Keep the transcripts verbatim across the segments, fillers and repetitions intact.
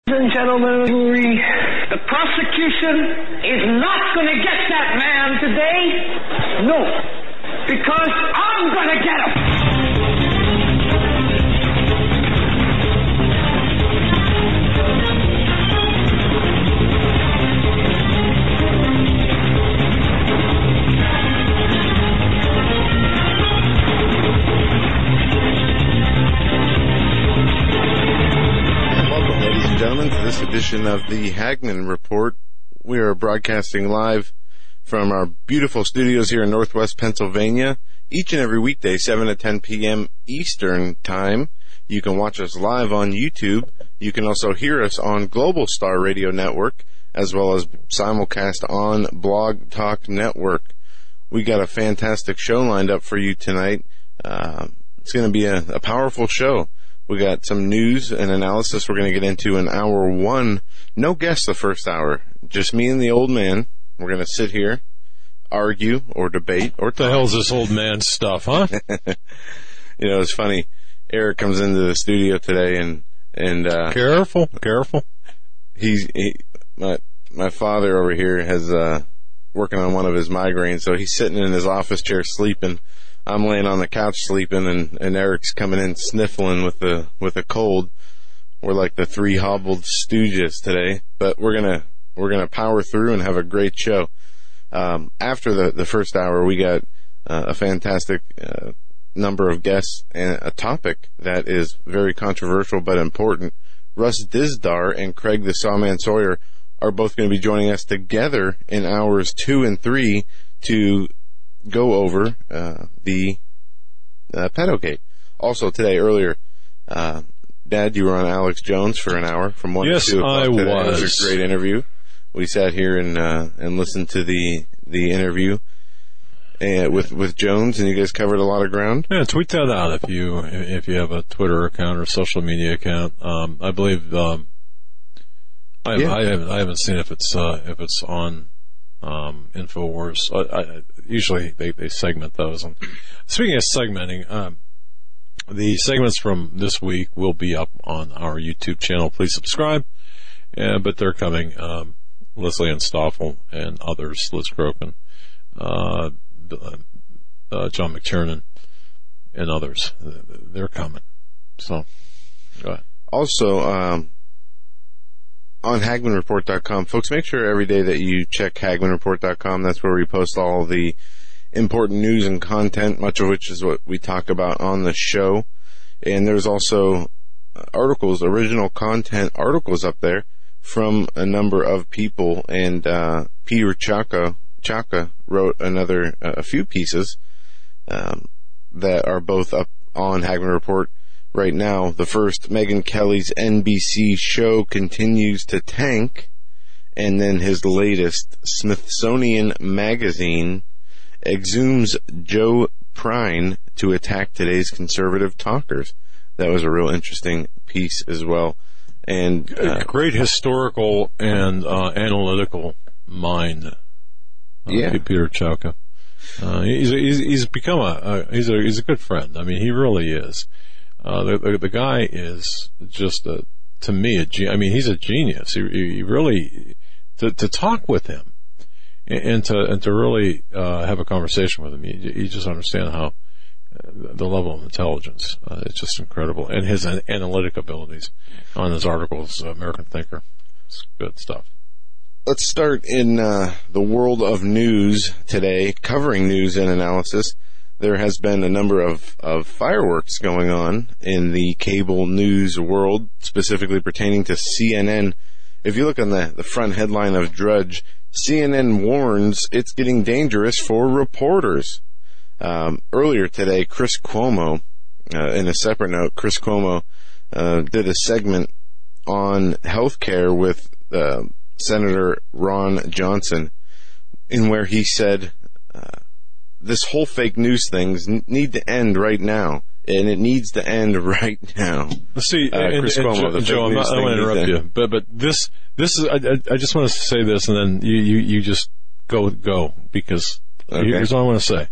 and gentlemen of the jury, the prosecution is not going to get that man today. No, because I'm going to get him. Gentlemen, to this edition of the Hagmann Report. We are broadcasting live from our beautiful studios here in Northwest Pennsylvania each and every weekday, seven to ten p.m. Eastern Time. You can watch us live on YouTube. You can also hear us on Global Star Radio Network, as well as simulcast on Blog Talk Network. We got a fantastic show lined up for you tonight. Uh, it's going to be a, a powerful show. We got some news and analysis we're going to get into in hour one. No guests the first hour. Just me and the old man. We're going to sit here, argue, or debate, or talk. What the hell's this old man stuff, huh? You know, it's funny. Eric comes into the studio today and... and uh, careful, careful. He's... He, my, my father over here has... Uh, working on one of his migraines, so he's sitting in his office chair sleeping. I'm laying on the couch sleeping, and, and Eric's coming in sniffling with the with a cold. We're like the three hobbled stooges today, but we're gonna we're gonna power through and have a great show. Um, after the the first hour, we got uh, a fantastic uh, number of guests and a topic that is very controversial but important. Russ Dizdar and Craig the Sawman Sawyer are both going to be joining us together in hours two and three to go over uh, the uh, pedogate. Also today, earlier, uh, Dad, you were on Alex Jones for an hour from one yes, to two o'clock I today. was. It was a great interview. We sat here and uh, and listened to the the interview uh, with with Jones, and you guys covered a lot of ground. Yeah, tweet that out if you if you have a Twitter account or social media account. Um, I believe um, I, yeah. I haven't I haven't seen if it's uh, if it's on. Um, InfoWars. I, I, usually they, they segment those. And speaking of segmenting, um, the segments from this week will be up on our YouTube channel. Please subscribe. Uh, but they're coming. Um, Leslie Ann Stoffel and others, Liz Crokin, uh, uh, John McTiernan, and others. They're coming. So, go ahead. Also, um, on Hagmann Report dot com, folks, make sure every day that you check Hagmann Report dot com. That's where we post all the important news and content, much of which is what we talk about on the show. And there's also articles, original content articles up there from a number of people. And uh, Peter Chaka, Chaka wrote another, uh, a few pieces um, that are both up on Hagmann Report. Right now, the first, Megyn Kelly's N B C show continues to tank, and then his latest, Smithsonian Magazine exhumes Joe Prine to attack today's conservative talkers. That was a real interesting piece as well. And uh, great historical and uh, analytical mind, uh, yeah. Peter Chaka. Uh, he's, he's he's become a, a he's a he's a good friend. I mean, he really is. Uh, the, the the guy is just a, to me a ge- I mean he's a genius. He, he really to to talk with him and, and to and to really uh, have a conversation with him. You, you just understand how uh, the level of intelligence. Uh, it's just incredible, and his an- analytic abilities on his articles. Uh, American Thinker, it's good stuff. Let's start in uh, the world of news today, covering news and analysis. There has been a number of, of fireworks going on in the cable news world, specifically pertaining to C N N. If you look on the, the front headline of Drudge, C N N warns it's getting dangerous for reporters. Um, earlier today, Chris Cuomo, uh, in a separate note, Chris Cuomo uh, did a segment on healthcare with uh, Senator Ron Johnson, in where he said, uh, this whole fake news things need to end right now, and it needs to end right now. See, uh, and, Chris and, Cuomo, and the Joe, I'm not, I don't want to interrupt you, but but this this is I, I just want to say this, and then you, you, you just go go because okay. Here's what I want to say.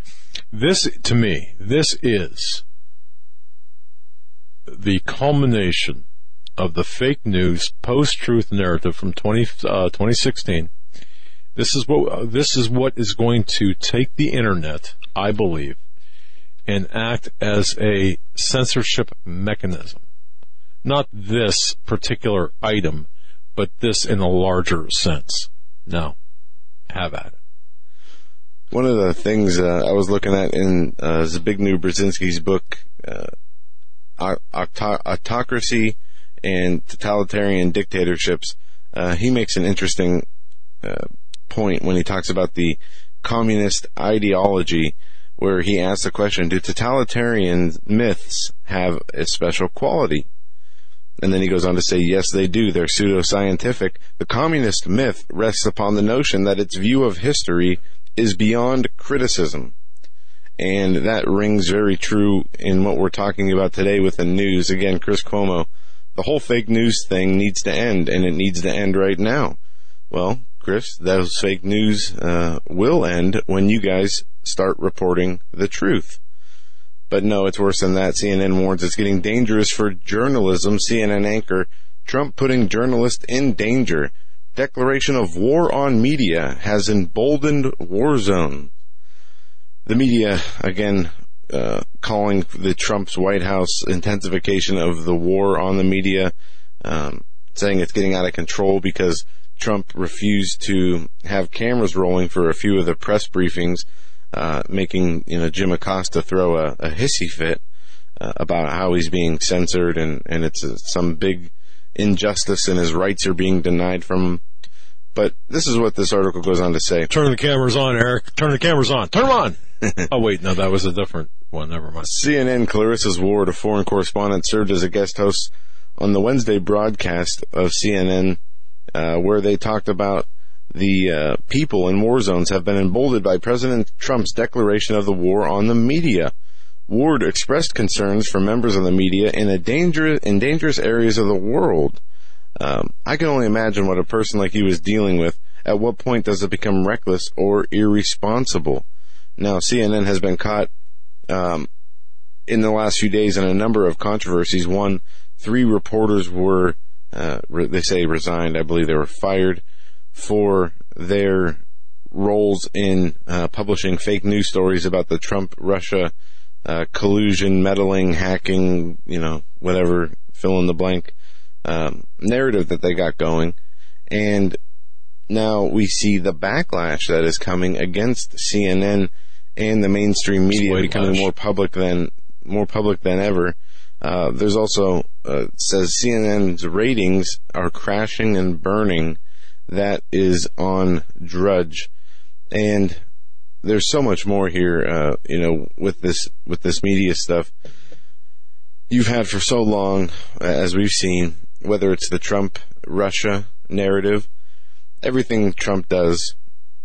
This to me, this is the culmination of the fake news post-truth narrative from twenty, uh, twenty sixteen. This is what this is what is going to take the internet, I believe, and act as a censorship mechanism. Not this particular item, but this in a larger sense. Now, have at it. One of the things uh, I was looking at in uh, Zbigniew Brzezinski's book, uh, Autocracy and Totalitarian Dictatorships, uh, he makes an interesting uh, point when he talks about the communist ideology, where he asks the question, do totalitarian myths have a special quality? And then he goes on to say, yes, they do. They're pseudoscientific. The communist myth rests upon the notion that its view of history is beyond criticism. And that rings very true in what we're talking about today with the news. Again, Chris Cuomo, the whole fake news thing needs to end, and it needs to end right now. Well, Chris, those fake news uh, will end when you guys start reporting the truth. But no, it's worse than that. C N N warns it's getting dangerous for journalism. C N N anchor, Trump putting journalists in danger. Declaration of war on media has emboldened war zone. The media, again, uh, calling the Trump's White House intensification of the war on the media, um, saying it's getting out of control because Trump refused to have cameras rolling for a few of the press briefings, uh, making, you know, Jim Acosta throw a, a hissy fit uh, about how he's being censored and, and it's uh, some big injustice and his rights are being denied from him. But this is what this article goes on to say. Turn the cameras on, Eric. Turn the cameras on. Turn them on. Oh, wait, no, that was a different one. Never mind. C N N Clarissa's Ward, a foreign correspondent, served as a guest host on the Wednesday broadcast of C N N, uh, where they talked about the uh, people in war zones have been emboldened by President Trump's declaration of the war on the media. Ward expressed concerns for members of the media in a dangerous, in dangerous areas of the world. Um, I can only imagine what a person like you is dealing with. At what point does it become reckless or irresponsible? Now, C N N has been caught um, in the last few days in a number of controversies. One, three reporters were, uh, re- they say resigned. I believe they were fired for their roles in uh, publishing fake news stories about the Trump-Russia uh, collusion, meddling, hacking, you know, whatever, fill in the blank. Um, narrative that they got going, and now we see the backlash that is coming against C N N and the mainstream media becoming more public than more public than ever. Uh, there's also uh, says C N N's ratings are crashing and burning. That is on Drudge, and there's so much more here. Uh, you know, with this with this media stuff you've had for so long, as we've seen. Whether it's the Trump-Russia narrative, everything Trump does,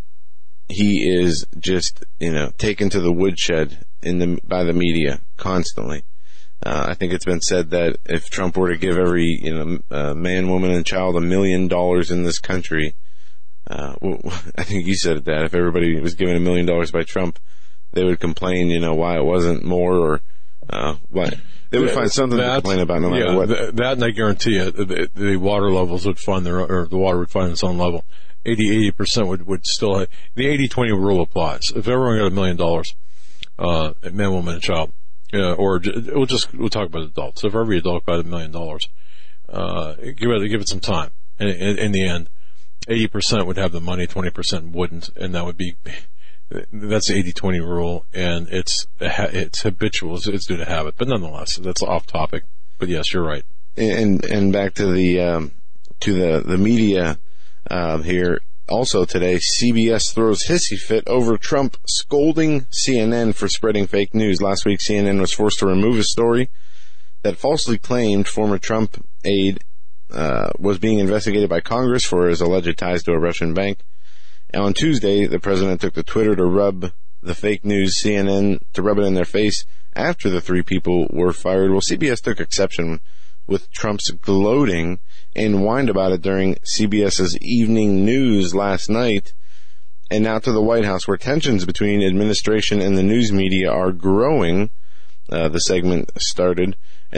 he is just, you know, taken to the woodshed in the by the media constantly. Uh, I think it's been said that if Trump were to give every, you know, uh, man, woman, and child a million dollars in this country, uh, well, I think you said that if everybody was given a million dollars by Trump, they would complain, you know, why it wasn't more or uh, what. They would find something that, to complain about no matter yeah, what. That, that, and I guarantee you, the, the water levels would find their, or the water would find its own level. eighty, eighty percent would, would still have, the eighty twenty rule applies. If everyone got a million dollars, uh, man, woman, and child, uh, or we'll just, we'll talk about adults. If every adult got a million dollars, uh, give it, give it some time. And in, in the end, eighty percent would have the money, twenty percent wouldn't, and that would be, that's the eighty twenty rule, and it's it's habitual. It's, it's due to habit, but nonetheless, that's off topic. But yes, you're right. And and back to the um, to the the media uh, here. Also today, C B S throws hissy fit over Trump scolding C N N for spreading fake news. Last week, C N N was forced to remove a story that falsely claimed former Trump aide uh, was being investigated by Congress for his alleged ties to a Russian bank. And on Tuesday, the president took to Twitter to rub the fake news C N N, to rub it in their face after the three people were fired. Well, C B S took exception with Trump's gloating and whined about it during CBS's evening news last night. And now to the White House, where tensions between administration and the news media are growing. Uh, the segment started. And then it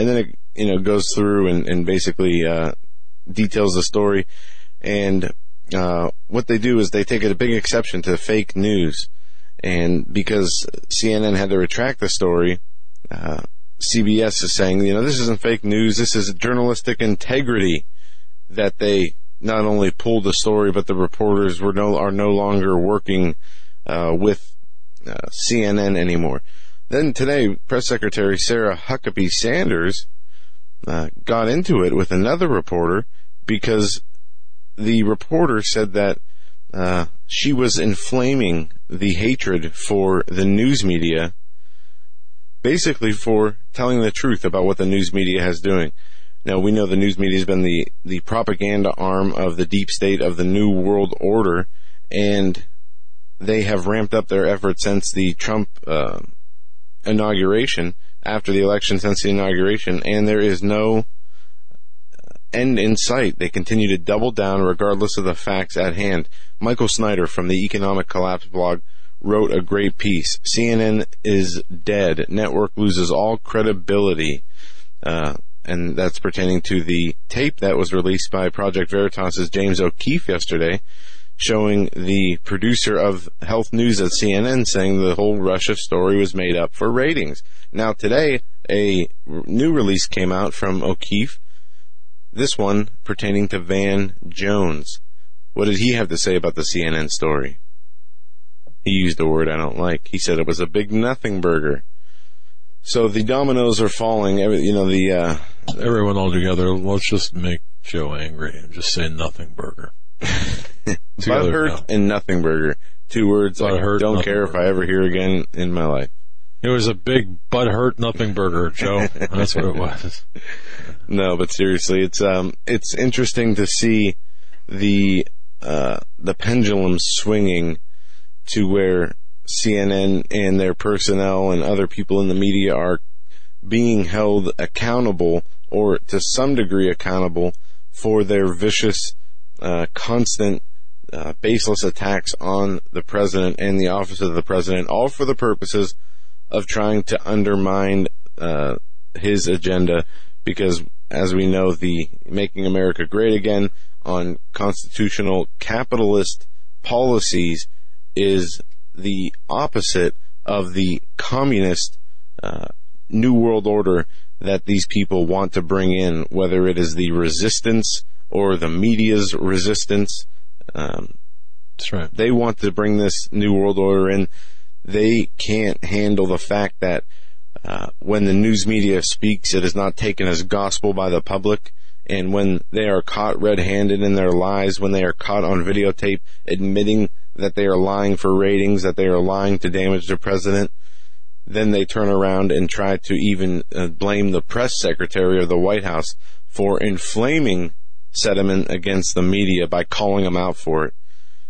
you know, goes through and, and basically uh, details the story. And uh, what they do is they take a big exception to fake news. And because C N N had to retract the story, uh, C B S is saying, you know, this isn't fake news. This is journalistic integrity, that they not only pulled the story, but the reporters were no are no longer working uh, with uh, C N N anymore. Then today, Press Secretary Sarah Huckabee Sanders uh, got into it with another reporter because the reporter said that uh, she was inflaming the hatred for the news media, basically for telling the truth about what the news media has doing. Now, we know the news media has been the, the propaganda arm of the deep state of the New World Order, and they have ramped up their efforts since the Trump uh, inauguration, after the election, since the inauguration, and there is no end in sight. They continue to double down regardless of the facts at hand. Michael Snyder from the Economic Collapse blog wrote a great piece. C N N is dead. Network loses all credibility. Uh, and that's pertaining to the tape that was released by Project Veritas's James O'Keefe yesterday, showing the producer of Health News at C N N saying the whole Russia story was made up for ratings. Now today, a new release came out from O'Keefe, this one pertaining to Van Jones. What did he have to say about the C N N story? He used a word I don't like. He said it was a big nothing burger. So the dominoes are falling. You know, the uh, everyone all together. Let's just make Joe angry and just say nothing burger. Butthurt and nothing burger. Two words I don't care if I ever hear again in my life. It was a big butthurt nothing burger, Joe. That's what it was. No, but seriously, it's um, it's interesting to see the uh, the pendulum swinging to where C N N and their personnel and other people in the media are being held accountable, or to some degree accountable, for their vicious, uh, constant, uh, baseless attacks on the president and the office of the president, all for the purposes of trying to undermine uh, his agenda, because, as we know, the Making America Great Again on constitutional capitalist policies is the opposite of the communist uh, New World Order that these people want to bring in, whether it is the resistance or the media's resistance. Um, That's right. They want to bring this New World Order in. They can't handle the fact that uh, when the news media speaks, it is not taken as gospel by the public. And when they are caught red-handed in their lies, when they are caught on videotape admitting that they are lying for ratings, that they are lying to damage the president, then they turn around and try to even uh, blame the press secretary of the White House for inflaming sentiment against the media by calling them out for it.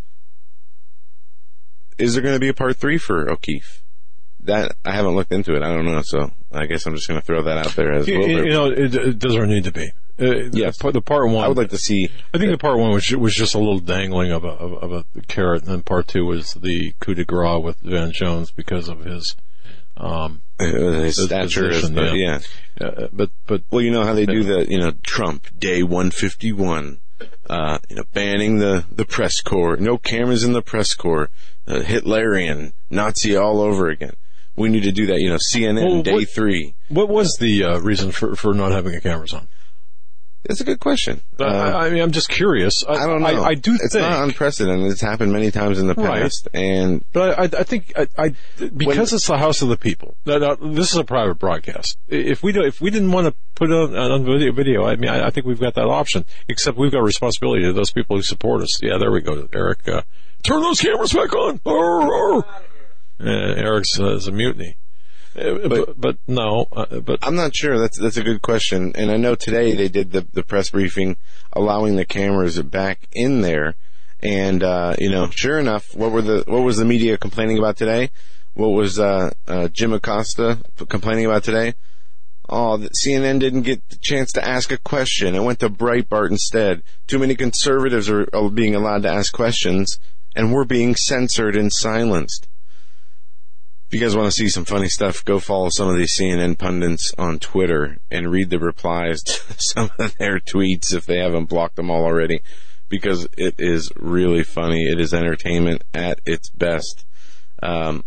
Is there going to be a part three for O'Keefe? That I haven't looked into it. I don't know, so I guess I'm just going to throw that out there as you, well. You know, it, it doesn't need to be. Uh, yes, the, the part one. I would like to see. I think the part one was was just a little dangling of a of, of a carrot, and then part two was the coup de grace with Van Jones because of his um his, his stature. Position, is, yeah. yeah, uh, but but well, you know how they do the you know Trump Day one fifty-one, uh, you know banning the the press corps, no cameras in the press corps, uh, Hitlerian, Nazi all over again. We need to do that. You know, C N N well, Day what, three. What was the uh, reason for for not having the cameras on? That's a good question. Uh, I mean, I'm just curious. I, I don't know. I, I do it's think... not unprecedented. It's happened many times in the past. Right. And But I, I think, I, I because when, it's the House of the People, now, now, this is a private broadcast. If we do, if we didn't want to put it on, on video, video, I mean, I, I think we've got that option, except we've got responsibility to those people who support us. Yeah, there we go, Eric. Uh, turn those cameras back on. Arr, arr. Uh, Eric says a mutiny. But, but, but no, uh, but I'm not sure. That's that's a good question. And I know today they did the the press briefing, allowing the cameras back in there. And uh, you know, sure enough, what were the what was the media complaining about today? What was uh, uh, Jim Acosta complaining about today? Oh, the C N N didn't get the chance to ask a question. It went to Breitbart instead. Too many conservatives are, are being allowed to ask questions, and we're being censored and silenced. If you guys want to see some funny stuff, go follow some of these C N N pundits on Twitter and read the replies to some of their tweets if they haven't blocked them all already, because it is really funny. It is entertainment at its best. Um,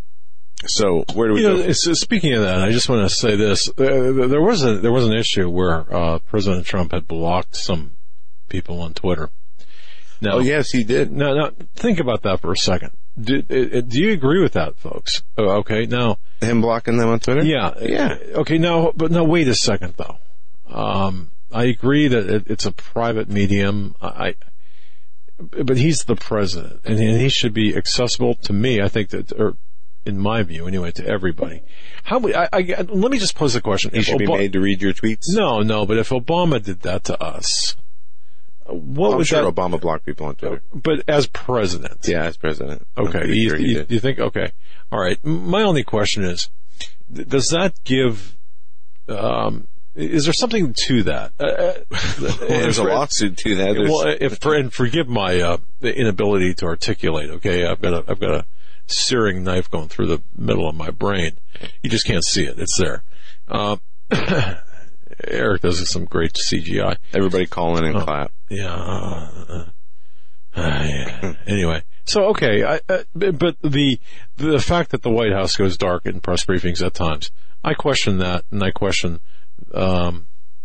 so where do we you go? know, it's, speaking of that, I just want to say this: uh, there was a there was an issue where uh, President Trump had blocked some people on Twitter. Now, oh yes, he did. Now, now think about that for a second. Do, do you agree with that, folks? Oh, okay, now Him blocking them on Twitter? yeah, Yeah. Okay, now, but now wait a second though. Um, I agree that it, it's a private medium. I, but he's the president, and he should be accessible to me. I think that, or in my view, anyway, to everybody. How? I, I, let me just pose the question: He If should be Obama- made to read your tweets? No, no. But if Obama did that to us, what I'm would sure that? Obama blocked people on Twitter. But as president, Yeah, as president. okay. I'm pretty You, sure he you, did. you think? Okay, all right. My only question is, th- does that give? Um, is there something to that? Uh, Well, there's a lawsuit to that. There's- Well, if for, and forgive my uh, inability to articulate. Okay, I've got a I've got a searing knife going through the middle of my brain. You just can't see it. It's there. Uh, Eric does some great C G I. Everybody call in and Oh. clap. Yeah. Uh, uh, yeah. Anyway, so okay, I, uh, but the the fact that the White House goes dark in press briefings at times, I question that, and I question. Um,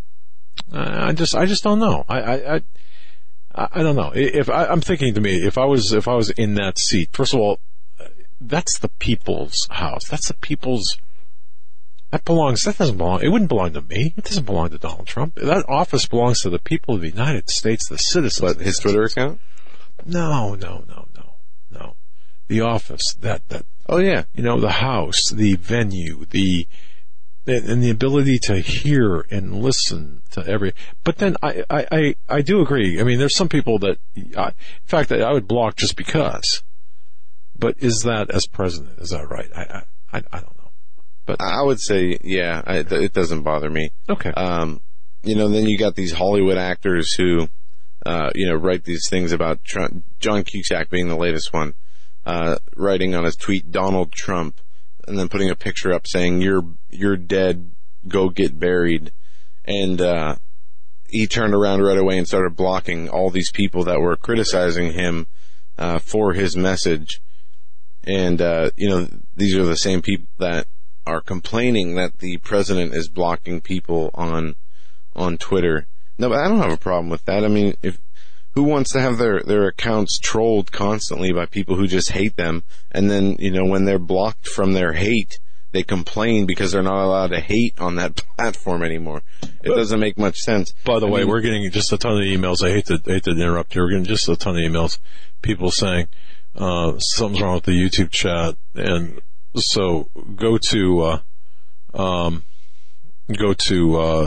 I just, I just don't know. I, I, I, I don't know. If I, I'm thinking to me, if I was, if I was in that seat, first of all, that's the people's house. That's the people's. That belongs. That doesn't belong. It wouldn't belong to me. It doesn't belong to Donald Trump. That office belongs to the people of the United States, the citizens. But his Twitter account? No, no, no, no, no. The office. That that. Oh yeah. You know, the house, the venue, the and the ability to hear and listen to every. But then I I I, I do agree. I mean, there's some people that, I, in fact, that I would block just because. But is that as president? Is that right? I I I don't know. But I would say, yeah, I, it doesn't bother me. okay. Um, you know, then you got these Hollywood actors who, uh, you know, write these things about Trump, John Cusack being the latest one, uh, writing on his tweet, Donald Trump, and then putting a picture up saying, you're, you're dead, go get buried. And, uh, he turned around right away and started blocking all these people that were criticizing him, uh, for his message. And, uh, you know, these are the same people that are complaining that the president is blocking people on on Twitter. No, but I don't have a problem with that. I mean, if who wants to have their, their accounts trolled constantly by people who just hate them, and then, you know, when they're blocked from their hate, they complain because they're not allowed to hate on that platform anymore. It doesn't make much sense. By the I way, mean, we're getting just a ton of emails. I hate to hate to interrupt you. We're getting just a ton of emails. People saying uh, something's wrong with the YouTube chat, and so go to uh, um, go to uh,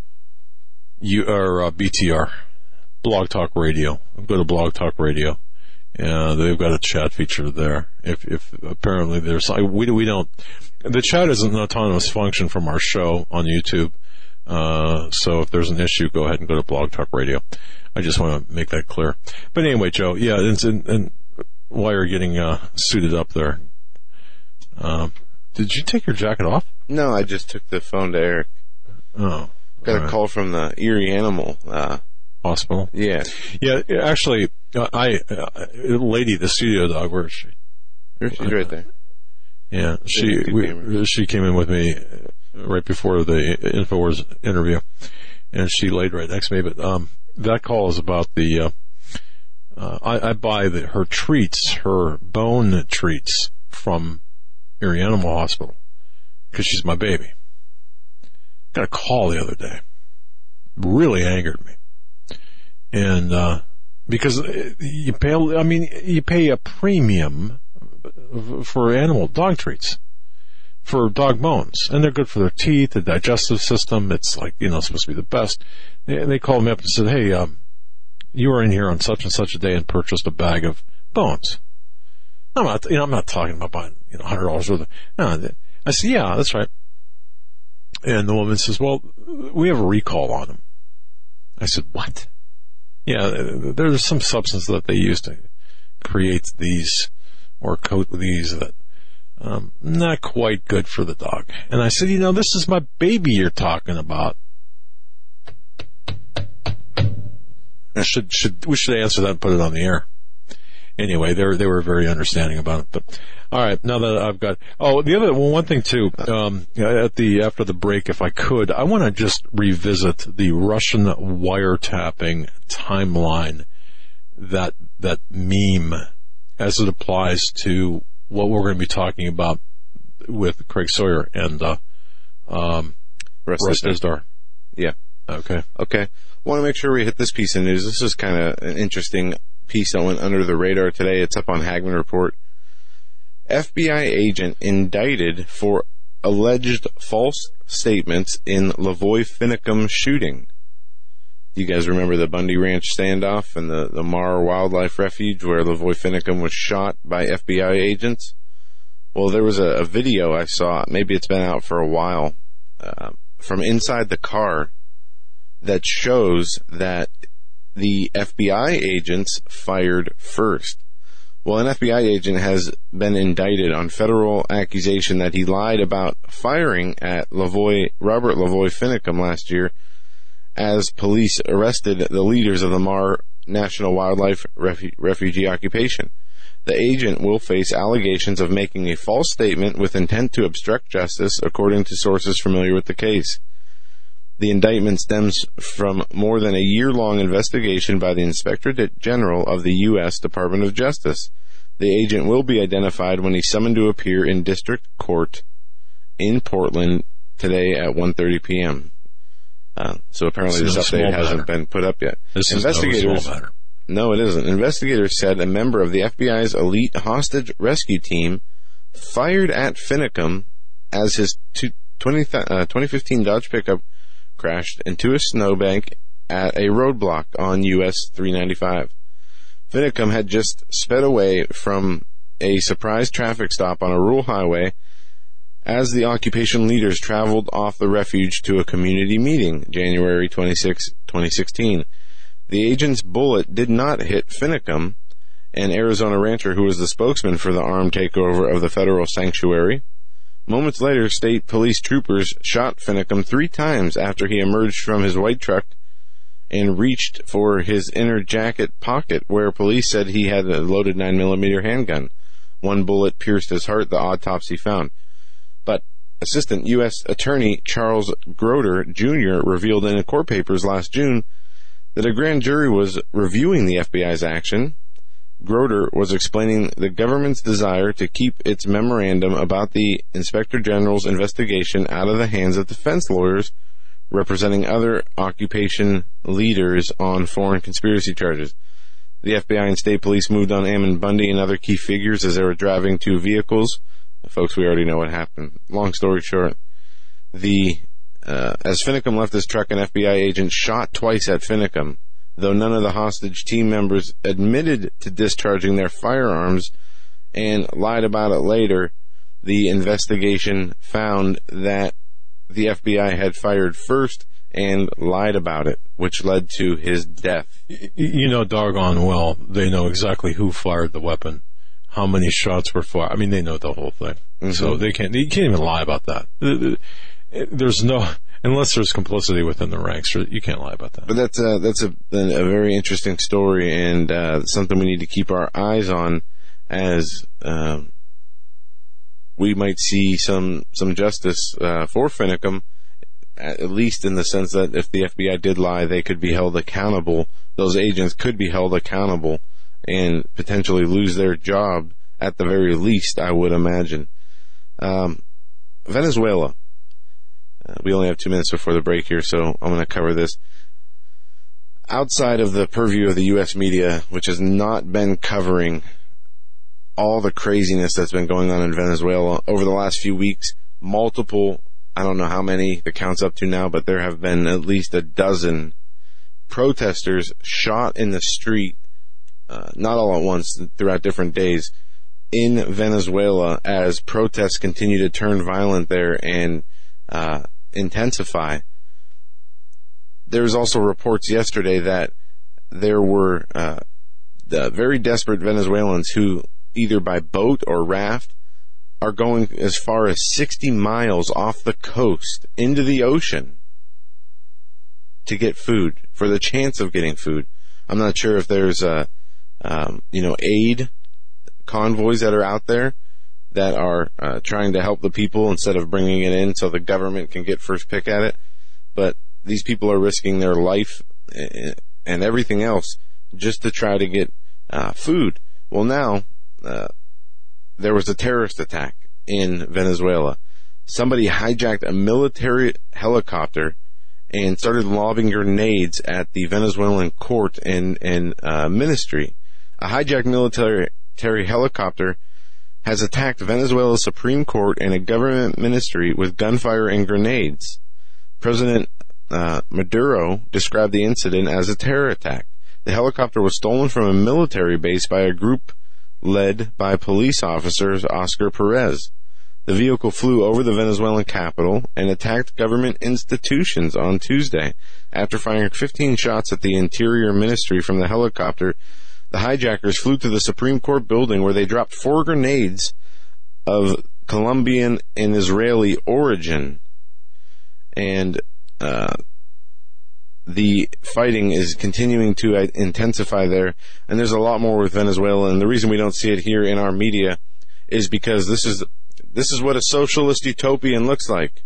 you or uh, B T R, Blog Talk Radio. Go to Blog Talk Radio, and they've got a chat feature there. If if apparently there's we we don't the chat is an autonomous function from our show on YouTube. Uh, so if there's an issue, go ahead and go to Blog Talk Radio. I just want to make that clear. But anyway, Joe, yeah, and, and, and while you're getting uh, suited up there. Um, did you take your jacket off? No, I just took the phone to Eric. Oh, Got a right. call from the Erie Animal. Uh, Hospital. yeah. Yeah, actually, uh, I, uh, lady, the studio dog, where is she? She's right there. Yeah, she, Good we, gamer. she came in with me right before the InfoWars interview, and she laid right next to me, but, um, that call is about the, uh, uh, I, I buy the, her treats, her bone treats from Erie Animal Hospital, because she's my baby. Got a call the other day. Really angered me. And, uh, because you pay, I mean, you pay a premium for animal dog treats, for dog bones, and they're good for their teeth, the digestive system. It's like, you know, supposed to be the best. And they called me up and said, hey, um, you were in here on such and such a day and purchased a bag of bones. I'm not, you know, I'm not talking about buying, you know, one hundred dollars worth of, no. I said, yeah, that's right. And the woman says, well, we have a recall on them. I said, what? Yeah, there's some substance that they use to create these or coat these that um, not quite good for the dog. And I said, you know, this is my baby you're talking about. should should we should answer that and put it on the air. Anyway, they were, they were very understanding about it. But all right, now that I've got oh the other well, one thing too um, at the after the break, if I could, I want to just revisit the Russian wiretapping timeline, that that meme as it applies to what we're going to be talking about with Craig Sawyer and uh, um, Russ Dizdar. Yeah. Okay. Okay. Want to make sure we hit this piece of news. This is kind of an interesting piece that went under the radar today. It's up on Hagman Report. F B I agent indicted for alleged false statements in Lavoy Finicum shooting. You guys remember the Bundy Ranch standoff and the, the Mara Wildlife Refuge where Lavoy Finicum was shot by F B I agents? Well, there was a, a video I saw, maybe it's been out for a while, uh, from inside the car that shows that the F B I agents fired first. Well, an F B I agent has been indicted on federal accusation that he lied about firing at Lavoy, Robert Lavoy Finicum last year as police arrested the leaders of the Mar National Wildlife Refu- Refugee Occupation. The agent will face allegations of making a false statement with intent to obstruct justice, according to sources familiar with the case. The indictment stems from more than a year-long investigation by the Inspector General of the U S Department of Justice. The agent will be identified when he's summoned to appear in district court in Portland today at one thirty p.m. Uh, so apparently this, this update hasn't been put up yet. This Investigators, is no small matter. No, it isn't. Investigators said a member of the F B I's elite hostage rescue team fired at Finicum as his twenty fifteen Dodge pickup crashed into a snowbank at a roadblock on U S three ninety-five. Finicum had just sped away from a surprise traffic stop on a rural highway as the occupation leaders traveled off the refuge to a community meeting, January twenty-sixth, twenty sixteen. The agent's bullet did not hit Finicum, an Arizona rancher who was the spokesman for the armed takeover of the federal sanctuary. Moments later, state police troopers shot Finicum three times after he emerged from his white truck and reached for his inner jacket pocket, where police said he had a loaded nine millimeter handgun. One bullet pierced his heart, the autopsy found. But Assistant U S Attorney Charles Groder, Junior revealed in court papers last June that a grand jury was reviewing the F B I's action. Groder was explaining the government's desire to keep its memorandum about the Inspector General's investigation out of the hands of defense lawyers representing other occupation leaders on foreign conspiracy charges. The F B I and state police moved on Ammon Bundy and other key figures as they were driving two vehicles. Folks, we already know what happened. Long story short, the uh, as Finicum left his truck, an F B I agent shot twice at Finicum. Though none of the hostage team members admitted to discharging their firearms and lied about it later, the investigation found that the F B I had fired first and lied about it, which led to his death. You know doggone well they know exactly who fired the weapon, how many shots were fired. I mean, they know the whole thing. Mm-hmm. So they can't, you can't even lie about that. There's no... Unless there's complicity within the ranks, you can't lie about that. But that's a, that's a, a very interesting story and uh, something we need to keep our eyes on as um, we might see some some justice uh, for Finicum, at least in the sense that if the F B I did lie, they could be held accountable. Those agents could be held accountable and potentially lose their job at the very least, I would imagine. Um, Venezuela. Uh, we only have two minutes before the break here, so I'm going to cover this. Outside of the purview of the U S media, which has not been covering all the craziness that's been going on in Venezuela over the last few weeks, multiple, I don't know how many the count's up to now, but there have been at least a dozen protesters shot in the street, uh, not all at once, throughout different days, in Venezuela as protests continue to turn violent there and Uh, intensify. There's also reports yesterday that there were uh, the very desperate Venezuelans who, either by boat or raft, are going as far as sixty miles off the coast into the ocean to get food, for the chance of getting food. I'm not sure if there's a, um, you know, aid convoys that are out there that are uh, trying to help the people instead of bringing it in so the government can get first pick at it. But these people are risking their life and everything else just to try to get uh, food. Well, now uh, there was a terrorist attack in Venezuela. Somebody hijacked a military helicopter and started lobbing grenades at the Venezuelan court and, and uh, ministry. A hijacked military, military helicopter has attacked Venezuela's Supreme Court and a government ministry with gunfire and grenades. President uh, Maduro described the incident as a terror attack. The helicopter was stolen from a military base by a group led by police officers Oscar Perez. The vehicle flew over the Venezuelan capital and attacked government institutions on Tuesday. After firing fifteen shots at the Interior Ministry from the helicopter, the hijackers flew to the Supreme Court building where they dropped four grenades of Colombian and Israeli origin. And uh, the fighting is continuing to intensify there. And there's a lot more with Venezuela. And the reason we don't see it here in our media is because this is this is what a socialist utopian looks like.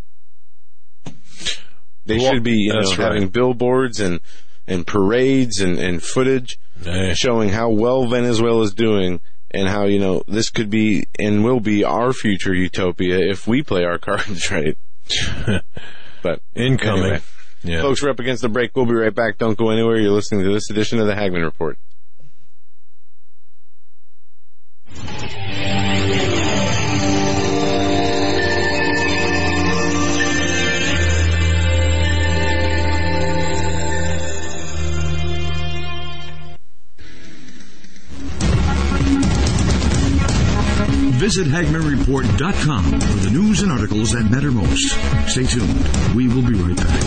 They well, should be you know, right. having billboards and, and parades and, and footage hey. showing how well Venezuela is doing and how, you know, this could be and will be our future utopia if we play our cards right. But incoming. Anyway, yeah. Folks, we're up against the break. We'll be right back. Don't go anywhere. You're listening to this edition of the Hagmann Report. Visit Hagmann Report dot com for the news and articles that matter most. Stay tuned. We will be right back.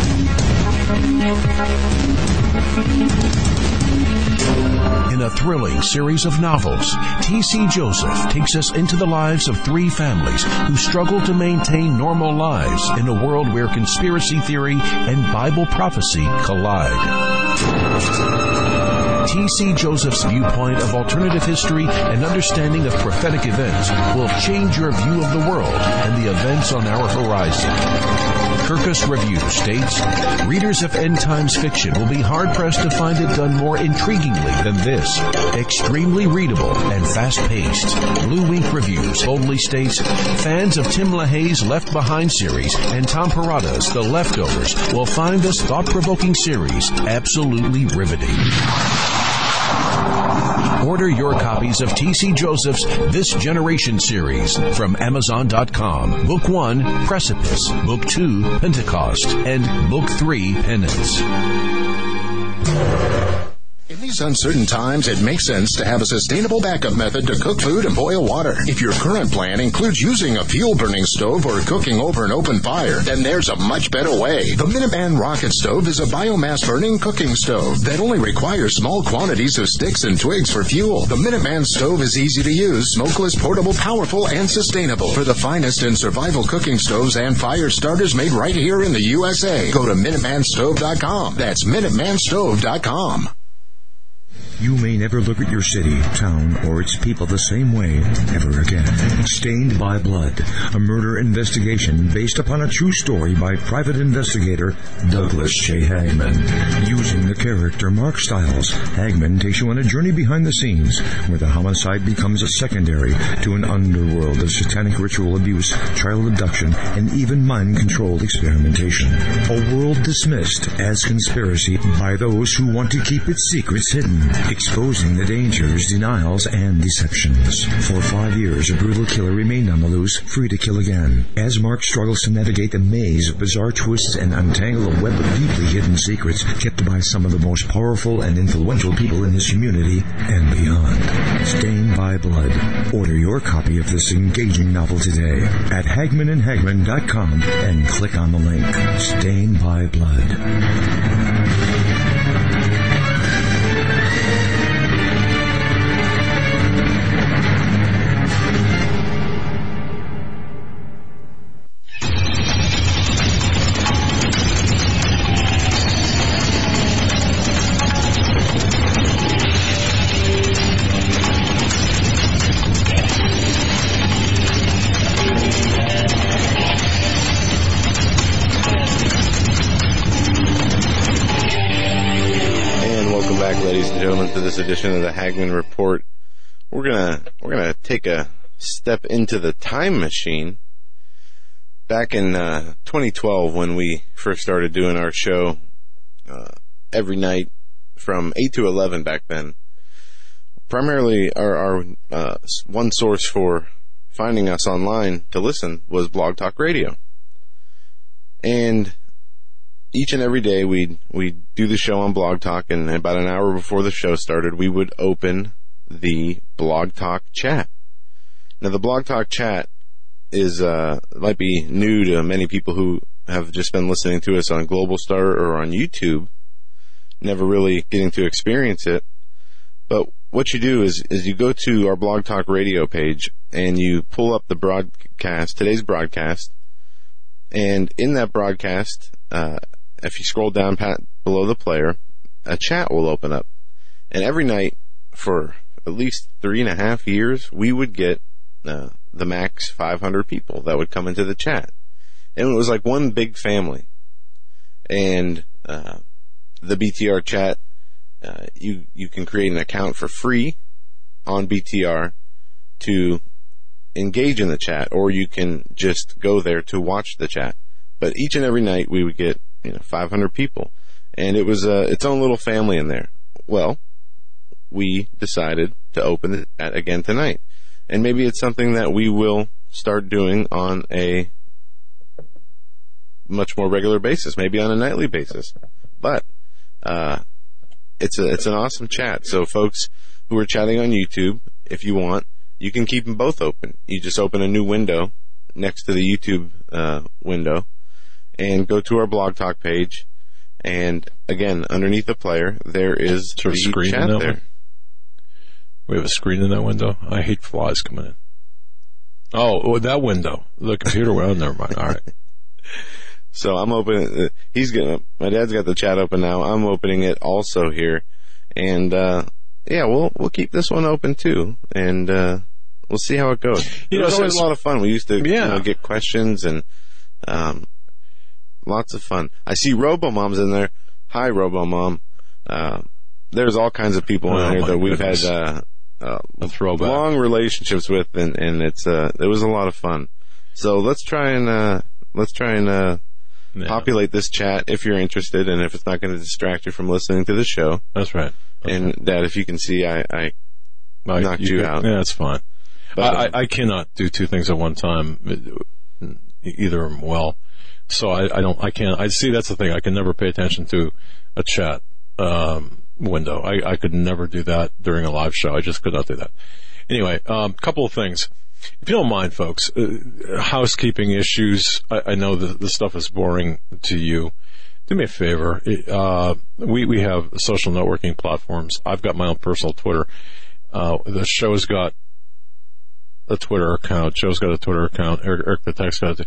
In a thrilling series of novels, T C Joseph takes us into the lives of three families who struggle to maintain normal lives in a world where conspiracy theory and Bible prophecy collide. T C Joseph's viewpoint of alternative history and understanding of prophetic events will change your view of the world and the events on our horizon. Kirkus Review states, readers of end times fiction will be hard-pressed to find it done more intriguingly than this. Extremely readable and fast-paced. Blue Wink Reviews boldly states, fans of Tim LaHaye's Left Behind series and Tom Perrotta's The Leftovers will find this thought-provoking series absolutely riveting. Order your copies of T C Joseph's This Generation series from Amazon dot com. Book one, Precipice. Book two, Pentecost. And Book three, Penance. In these uncertain times, it makes sense to have a sustainable backup method to cook food and boil water. If your current plan includes using a fuel-burning stove or cooking over an open fire, then there's a much better way. The Minuteman Rocket Stove is a biomass-burning cooking stove that only requires small quantities of sticks and twigs for fuel. The Minuteman Stove is easy to use, smokeless, portable, powerful, and sustainable. For the finest in survival cooking stoves and fire starters made right here in the U S A, go to Minuteman Stove dot com. That's Minuteman Stove dot com. You may never look at your city, town, or its people the same way ever again. Stained by Blood, a murder investigation based upon a true story by private investigator Douglas J. Hagmann. Using the character Mark Stiles, Hagmann takes you on a journey behind the scenes where the homicide becomes a secondary to an underworld of satanic ritual abuse, child abduction, and even mind-controlled experimentation. A world dismissed as conspiracy by those who want to keep its secrets hidden. Exposing the dangers, denials, and deceptions. For five years, a brutal killer remained on the loose, free to kill again. As Mark struggles to navigate the maze of bizarre twists and untangle a web of deeply hidden secrets kept by some of the most powerful and influential people in his community and beyond. Stained by Blood. Order your copy of this engaging novel today at Hagmann and Hagmann dot com and click on the link. Stained by Blood. back, ladies and gentlemen, to this edition of the Hagmann Report. We're gonna we're gonna take a step into the time machine. Back in uh, twenty twelve, when we first started doing our show uh, every night from eight to eleven back then, primarily our, our uh, one source for finding us online to listen was Blog Talk Radio. And each and every day we'd, we'd do the show on Blog Talk, and about an hour before the show started, we would open the Blog Talk chat. Now, the Blog Talk chat is, uh, might be new to many people who have just been listening to us on Global Star or on YouTube, never really getting to experience it. But what you do is, is you go to our Blog Talk Radio page and you pull up the broadcast, today's broadcast, and in that broadcast, uh, if you scroll down pat, below the player, a chat will open up. And every night for at least three and a half years, we would get uh, the max five hundred people that would come into the chat. And it was like one big family. And uh, the B T R chat, uh, you, you can create an account for free on B T R to engage in the chat, or you can just go there to watch the chat. But each and every night we would get, you know, five hundred people, and it was uh, its own little family in there. Well, we decided to open it at, again tonight, and maybe it's something that we will start doing on a much more regular basis, maybe on a nightly basis. But uh, it's a it's an awesome chat. So, folks who are chatting on YouTube, if you want, you can keep them both open. You just open a new window next to the YouTube uh, window and go to our Blog Talk page. And again, underneath the player, there is the screen chat there. One? We have a screen in that window. I hate flies coming in. Oh, oh that window. The computer. Well, never mind. All right. So I'm opening. He's gonna. My dad's got the chat open now. I'm opening it also here, and uh, yeah, we'll we'll keep this one open too, and uh, we'll see how it goes. You it know, was always a lot of fun. We used to yeah. you know, get questions and um, lots of fun. I see RoboMom's in there. Hi, RoboMom. Uh, there's all kinds of people oh, in here that we've goodness. had uh, uh, long relationships with, and, and it's uh, it was a lot of fun. So let's try and uh, let's try and uh, yeah. populate this chat if you're interested, and if it's not going to distract you from listening to the show. That's right. That's and right. Dad, if you can see, I, I well, knocked you, you you out. Yeah, that's fine. But, I, I cannot do two things at one time, either of them well. So I, I don't, I can't, I see that's the thing. I can never pay attention to a chat, um, window. I, I could never do that during a live show. I just could not do that. Anyway, um, couple of things. If you don't mind, folks, uh, housekeeping issues. I, I know that this stuff is boring to you. Do me a favor. Uh, we, we have social networking platforms. I've got my own personal Twitter. Uh, the show's got a Twitter account. Joe's got a Twitter account. Eric, Eric the Tech's got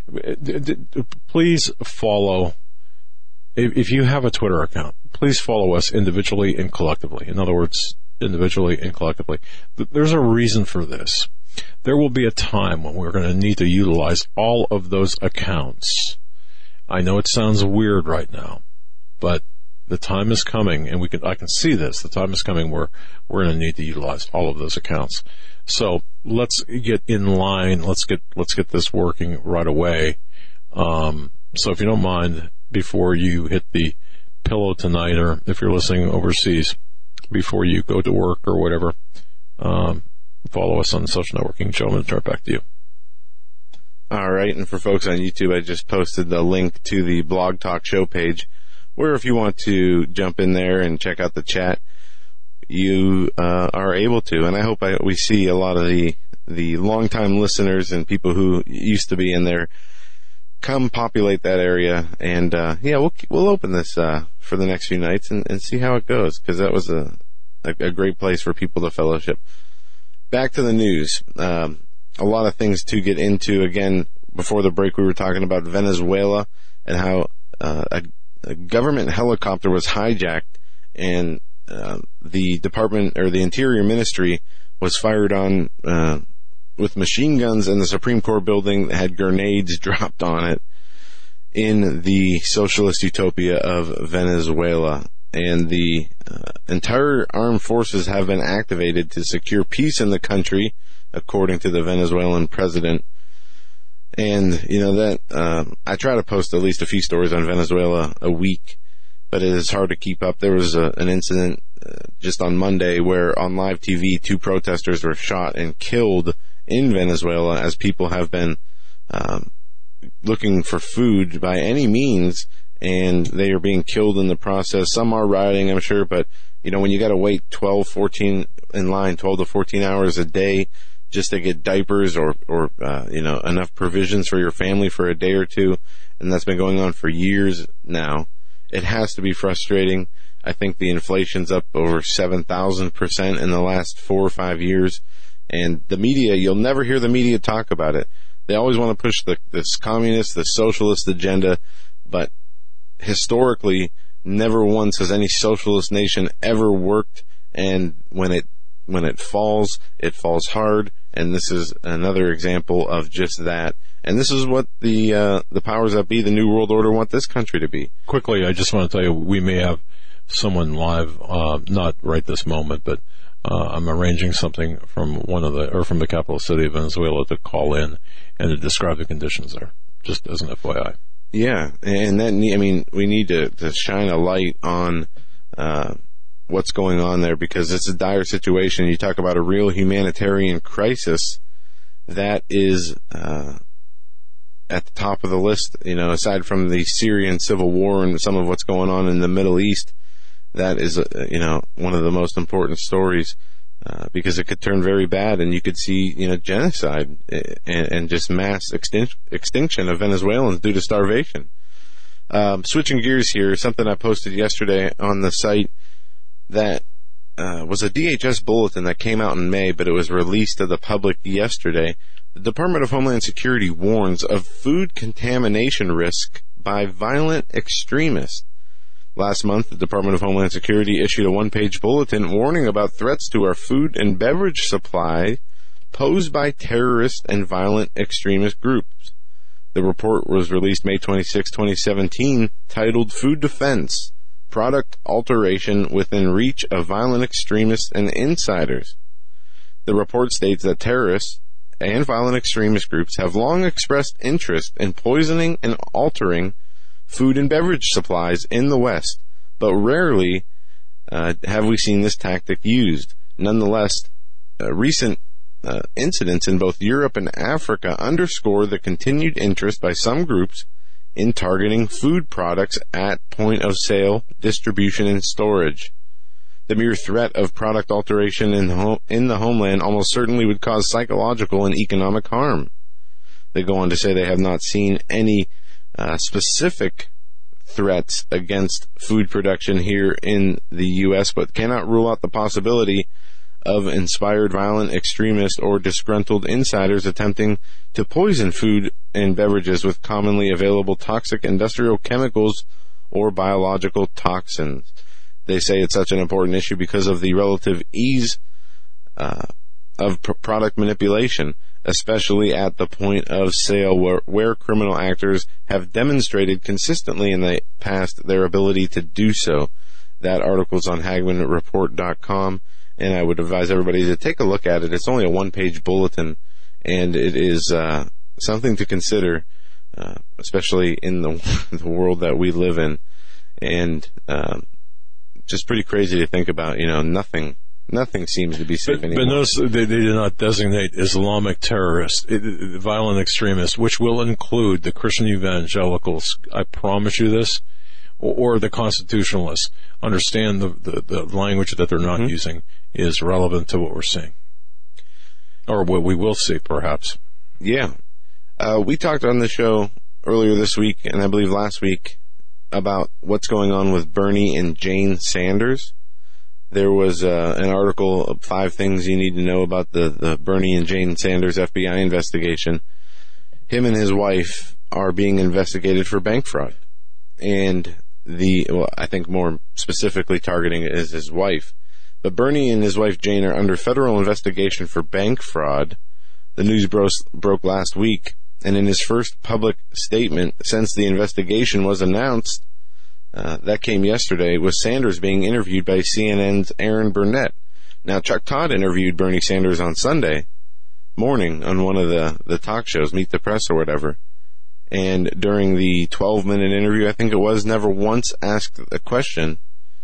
a. Please follow. If, if you have a Twitter account, please follow us individually and collectively. In other words, individually and collectively. There's a reason for this. There will be a time when we're going to need to utilize all of those accounts. I know it sounds weird right now, but the time is coming, and we can I can see this. The time is coming where we're going to need to utilize all of those accounts. So let's get in line. Let's get let's get this working right away. Um, so if you don't mind, before you hit the pillow tonight, or if you're listening overseas, before you go to work or whatever, um, follow us on social networking. Joe, I'm going to turn it back to you. All right, and for folks on YouTube, I just posted the link to the Blog Talk show page, where if you want to jump in there and check out the chat, you uh, are able to. And I hope I, we see a lot of the the longtime listeners and people who used to be in there come populate that area. And uh, yeah, we'll we'll open this uh, for the next few nights and, and see how it goes, because that was a, a a great place for people to fellowship. Back to the news. Um, a lot of things to get into. Again, before the break, we were talking about Venezuela and how uh, a, a government helicopter was hijacked, and uh, the department or the Interior Ministry was fired on uh, with machine guns, and the Supreme Court building had grenades dropped on it in the socialist utopia of Venezuela. And the uh, entire armed forces have been activated to secure peace in the country, according to the Venezuelan president. And, you know, that, um, I try to post at least a few stories on Venezuela a week, but it is hard to keep up. There was a, an incident uh, just on Monday where on live T V, two protesters were shot and killed in Venezuela as people have been um, looking for food by any means, and they are being killed in the process. Some are rioting, I'm sure, but, you know, when you got to wait twelve, fourteen in line, twelve to fourteen hours a day just to get diapers or, or uh, you know, enough provisions for your family for a day or two, and that's been going on for years now. It has to be frustrating. I think the inflation's up over seven thousand percent in the last four or five years, and the media, you'll never hear the media talk about it. They always want to push the, this communist, the socialist agenda, but historically, never once has any socialist nation ever worked, and when it when it falls, it falls hard, and this is another example of just that. And this is what the uh, the powers that be, the New World Order, want this country to be. Quickly, I just want to tell you, we may have someone live, uh, not right this moment, but uh, I'm arranging something from one of the, or from the capital city of Venezuela to call in and to describe the conditions there, just as an F Y I. Yeah, and that, I mean, we need to, to shine a light on uh, what's going on there, because it's a dire situation. You talk about a real humanitarian crisis that is uh, at the top of the list, you know, aside from the Syrian civil war and some of what's going on in the Middle East. That is, uh, you know, one of the most important stories, uh, because it could turn very bad, and you could see, you know, genocide and, and just mass extin- extinction of Venezuelans due to starvation. Um, switching gears here, something I posted yesterday on the site that uh, was a D H S bulletin that came out in May, but it was released to the public yesterday. The Department of Homeland Security warns of food contamination risk by violent extremists. Last month, the Department of Homeland Security issued a one-page bulletin warning about threats to our food and beverage supply posed by terrorist and violent extremist groups. The report was released May twenty-sixth, twenty seventeen, titled Food Defense, Product Alteration Within Reach of Violent Extremists and Insiders. The report states that terrorists and violent extremist groups have long expressed interest in poisoning and altering food and beverage supplies in the West, but rarely uh, have we seen this tactic used. Nonetheless, uh, recent uh, incidents in both Europe and Africa underscore the continued interest by some groups in targeting food products at point of sale, distribution, and storage. The mere threat of product alteration in, ho- in the homeland almost certainly would cause psychological and economic harm. They go on to say they have not seen any Uh, specific threats against food production here in the U S, but cannot rule out the possibility of inspired violent extremists or disgruntled insiders attempting to poison food and beverages with commonly available toxic industrial chemicals or biological toxins. They say it's such an important issue because of the relative ease uh, of pr- product manipulation, especially at the point of sale, where, where criminal actors have demonstrated consistently in the past their ability to do so. That article's on Hagman Report dot com, and I would advise everybody to take a look at it. It's only a one-page bulletin, and it is uh, something to consider, uh, especially in the, the world that we live in. And um, just pretty crazy to think about, you know, nothing Nothing seems to be safe but, anymore. But notice they, they did not designate Islamic terrorists, it, it, violent extremists, which will include the Christian evangelicals. I promise you this, or, or the constitutionalists. Understand the, the, the language that they're not mm-hmm. using is relevant to what we're seeing, or what we will see, perhaps. Yeah, uh, we talked on the show earlier this week, and I believe last week, about what's going on with Bernie and Jane Sanders. There was uh, an article of five things you need to know about the, the Bernie and Jane Sanders F B I investigation. Him and his wife are being investigated for bank fraud. And the, well, I think more specifically targeting is his wife. But Bernie and his wife Jane are under federal investigation for bank fraud. The news bro- broke last week. And in his first public statement since the investigation was announced, Uh, that came yesterday with Sanders being interviewed by C N N's Aaron Burnett. Now, Chuck Todd interviewed Bernie Sanders on Sunday morning on one of the, the talk shows, Meet the Press or whatever. And during the twelve-minute interview, I think it was, never once asked a question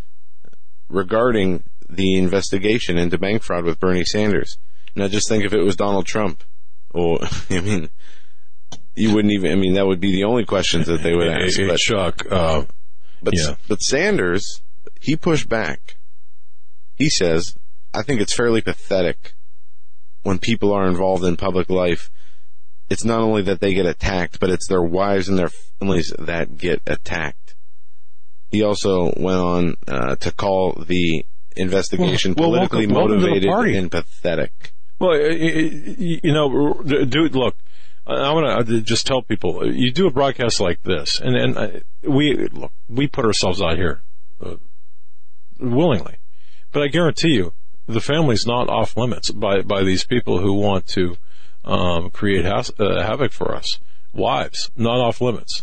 regarding the investigation into bank fraud with Bernie Sanders. Now, just think if it was Donald Trump. Or, I mean, you wouldn't even, I mean, that would be the only questions that they would ask. Hey, but, Chuck, uh, but, yeah. but Sanders, he pushed back. He says, I think it's fairly pathetic when people are involved in public life. It's not only that they get attacked, but it's their wives and their families that get attacked. He also went on uh, to call the investigation well, well, politically welcome, motivated welcome and pathetic. Well, you know, dude, look, I want to just tell people, you do a broadcast like this, and, and we look, we put ourselves out here uh, willingly, but I guarantee you, the family's not off limits by, by these people who want to um, create has, uh, havoc for us. Wives, not off limits.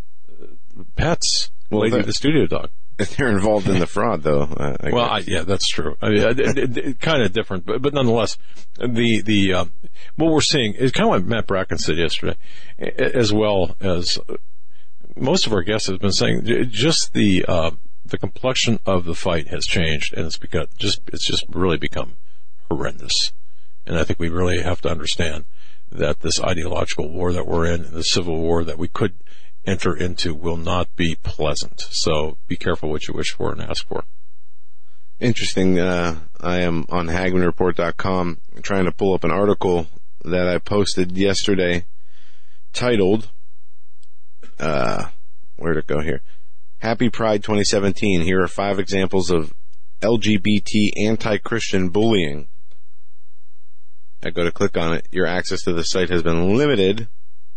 Pets, well, lady the studio dog. If they're involved in the fraud, though. Uh, I well, I, yeah, that's true. I mean, it, it, it, kind of different, but, but nonetheless, the the uh, what we're seeing is kind of what Matt Bracken said yesterday, as well as most of our guests have been saying. Just the uh, the complexion of the fight has changed, and it's become just it's just really become horrendous. And I think we really have to understand that this ideological war that we're in, the civil war that we could enter into, will not be pleasant. So be careful what you wish for and ask for. Interesting. Uh, I am on Hagman Report dot com trying to pull up an article that I posted yesterday titled, uh, where'd it go here? Happy Pride twenty seventeen. Here are five examples of L G B T anti-Christian bullying. I go to click on it. Your access to the site has been limited.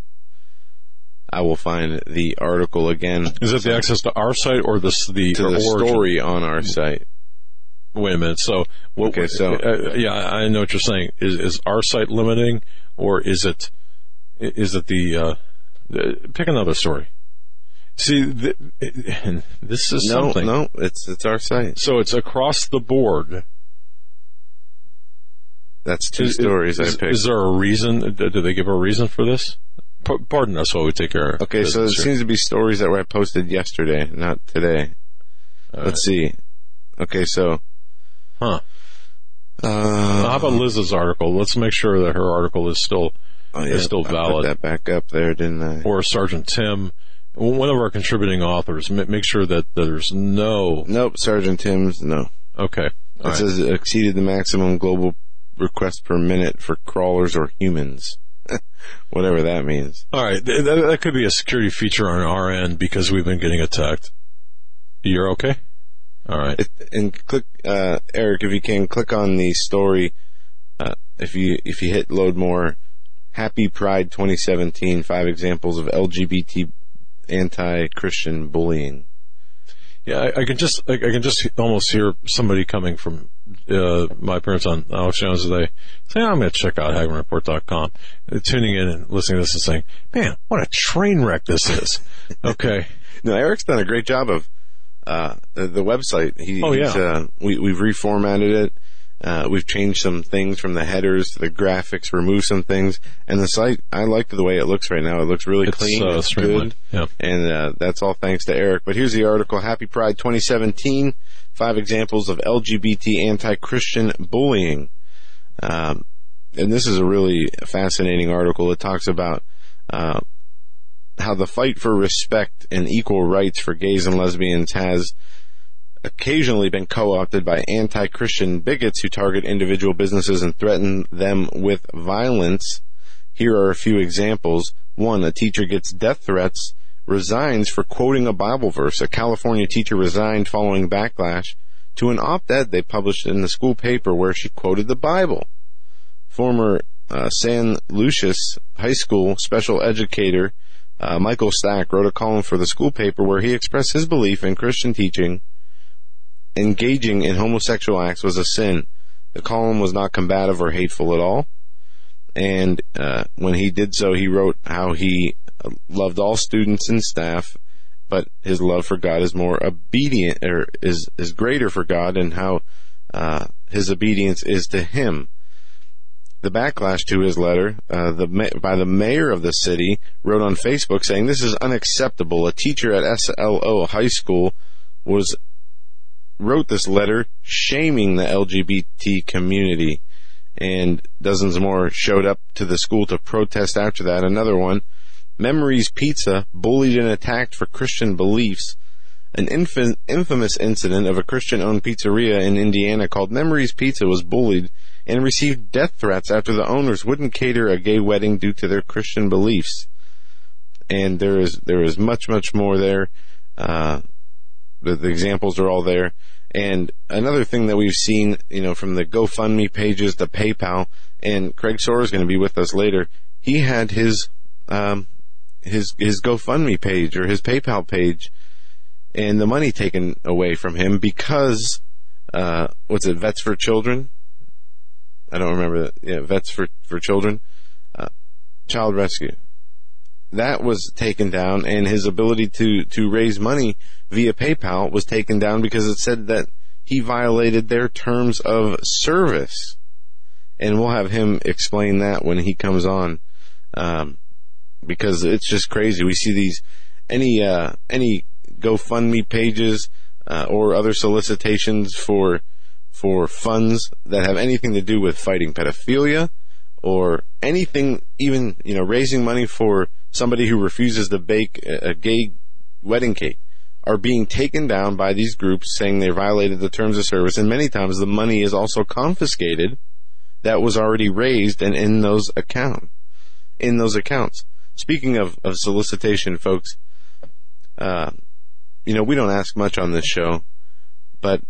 I will find the article again. Is it the access to our site or the the, to the origin? Story on our site? Wait a minute. So, what, okay, so uh, yeah, I know what you're saying. Is is our site limiting, or is it is it the, uh, the pick another story? See, the, it, this is no, something. No, it's it's our site. So it's across the board. That's two is, stories is, I picked. Is there a reason? Do they give a reason for this? P- pardon us while we take care of. Okay, so it sure. seems to be stories that were posted yesterday, not today. All Let's right. see. Okay, so. Huh. Uh, How about Liz's article? Let's make sure that her article is still oh, yeah, is still I valid. put that back up there, didn't I? Or Sergeant Tim, one of our contributing authors. Make sure that there's no. Nope, Sergeant Tim's, no. Okay. It All says right. it exceeded the maximum global request per minute for crawlers or humans. Whatever that means. All right. That, that could be a security feature on our end because we've been getting attacked. You're okay? All right. It, and click, uh, Eric, if you can, click on the story. Uh, if you if you hit load more, Happy Pride twenty seventeen, five examples of L G B T anti-Christian bullying. Yeah, I, I can just I, I can just almost hear somebody coming from uh, my parents on Alex Jones today saying, I'm going to check out Hagman Report dot com, tuning in and listening to this and saying, man, what a train wreck this is. Okay. No, Eric's done a great job of uh, the, the website. He, oh, yeah. He's, uh, we, we've reformatted it. Uh, we've changed some things from the headers to the graphics, removed some things, and the site, I like the way it looks right now. It looks really it's, clean, uh, it's good, yeah. and uh, that's all thanks to Eric. But here's the article, Happy Pride twenty seventeen, five examples of L G B T anti-Christian bullying. Um, and this is a really fascinating article. It talks about uh, how the fight for respect and equal rights for gays and lesbians has occasionally been co-opted by anti-Christian bigots who target individual businesses and threaten them with violence. Here are a few examples. One, a teacher gets death threats, resigns for quoting a Bible verse. A California teacher resigned following backlash to an op-ed they published in the school paper where she quoted the Bible. Former uh, San Lucius High School special educator uh, Michael Stack wrote a column for the school paper where he expressed his belief in Christian teaching engaging in homosexual acts was a sin. The column was not combative or hateful at all. And uh, when he did so, he wrote how he loved all students and staff but his love for God is more obedient, or is, is greater for God, and how uh, his obedience is to him. The backlash to his letter uh, the, by the mayor of the city wrote on Facebook saying, "This is unacceptable. A teacher at S L O High School was wrote this letter shaming the L G B T community." And dozens more showed up to the school to protest after that. Another one, Memories Pizza bullied and attacked for Christian beliefs. An infin- infamous incident of a Christian-owned pizzeria in Indiana called Memories Pizza was bullied and received death threats after the owners wouldn't cater a gay wedding due to their Christian beliefs. And there is there is much, much more there. Uh, the, the examples are all there. And another thing that we've seen, you know, from the GoFundMe pages, the PayPal, and Craig Sora is going to be with us later. He had his um, his his GoFundMe page or his PayPal page, and the money taken away from him because uh, what's it? Vets for Children. I don't remember that. Yeah, Vets for for Children, uh, Child Rescue. That was taken down, and his ability to, to raise money via PayPal was taken down because it said that he violated their terms of service. And we'll have him explain that when he comes on, um, because it's just crazy. We see these, any, uh, any GoFundMe pages, uh, or other solicitations for, for funds that have anything to do with fighting pedophilia, or anything, even, you know, raising money for somebody who refuses to bake a gay wedding cake, are being taken down by these groups saying they violated the terms of service, and many times the money is also confiscated that was already raised and in those account in those accounts. Speaking of, of solicitation, folks, uh, you know, we don't ask much on this show, but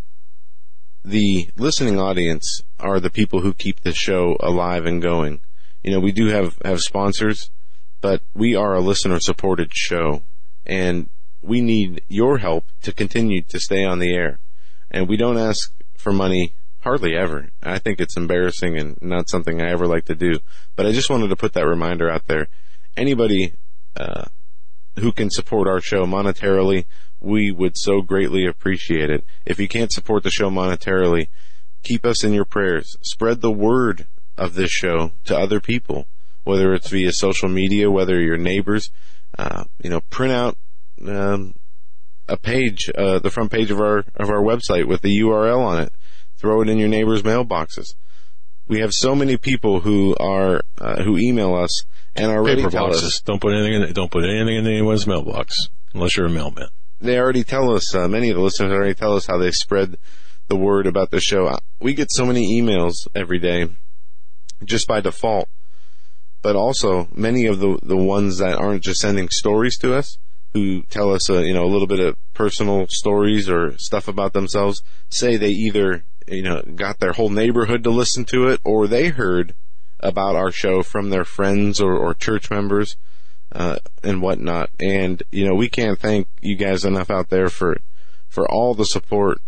the listening audience are the people who keep the show alive and going. You know, we do have, have sponsors, but we are a listener-supported show, and we need your help to continue to stay on the air. And we don't ask for money hardly ever. I think it's embarrassing and not something I ever like to do. But I just wanted to put that reminder out there. Anybody uh, who can support our show monetarily, we would so greatly appreciate it. If you can't support the show monetarily, keep us in your prayers. Spread the word of this show to other people, whether it's via social media, whether your neighbors, uh, you know, print out um, a page, uh, the front page of our of our website with the U R L on it. Throw it in your neighbors' mailboxes. We have so many people who are uh, who email us and already Paper tell boxes. us. Don't put anything in. Don't put anything in anyone's mailbox unless you're a mailman. They already tell us. Uh, many of the listeners already tell us how they spread the word about the show. We get so many emails every day, just by default. But also, many of the the ones that aren't just sending stories to us, who tell us, uh, you know, a little bit of personal stories or stuff about themselves, say they either, you know, got their whole neighborhood to listen to it, or they heard about our show from their friends or, or church members, uh, and whatnot. And, you know, we can't thank you guys enough out there for, for all the support,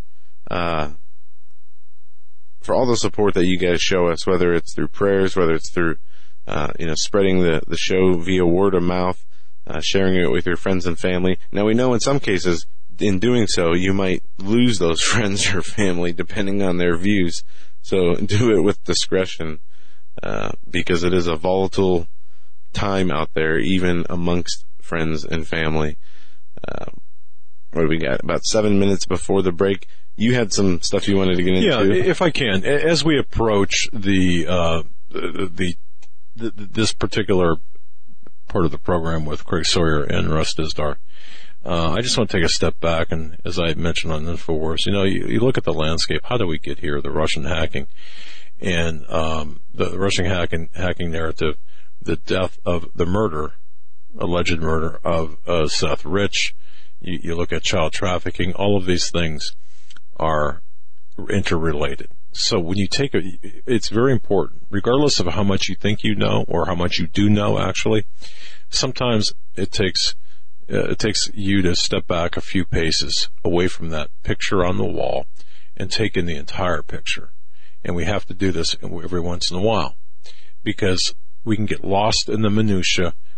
uh, for all the support that you guys show us, whether it's through prayers, whether it's through, uh, you know, spreading the, the show via word of mouth, uh, sharing it with your friends and family. Now, we know in some cases, in doing so, you might lose those friends or family depending on their views. So do it with discretion, uh, because it is a volatile time out there, even amongst friends and family. Uh, what do we got? About seven minutes before the break. You had some stuff you wanted to get into. Yeah, if I can. As we approach the, uh, the, the, this particular part of the program with Craig Sawyer and Russ Dizdar, Uh, I just want to take a step back, and as I mentioned on InfoWars, you know, you, you look at the landscape. How do we get here? The Russian hacking and um, the Russian hacking hacking narrative, the death of the murder, alleged murder of uh, Seth Rich. You, you look at child trafficking. All of these things are interrelated. So when you take a, it's very important, regardless of how much you think you know or how much you do know. Actually, sometimes it takes. Uh, it takes you to step back a few paces away from that picture on the wall and take in the entire picture. And we have to do this every once in a while because we can get lost in the minutia.